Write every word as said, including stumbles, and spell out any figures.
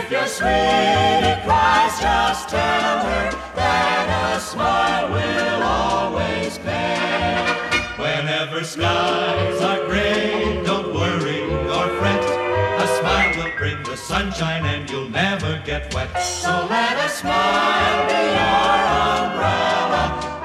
If your sweetie cries, just tell her that a smile will always pay. Whenever skies are gray, don't worry or fret. A smile will bring the sunshine and you'll never get wet. So let a smile be your umbrella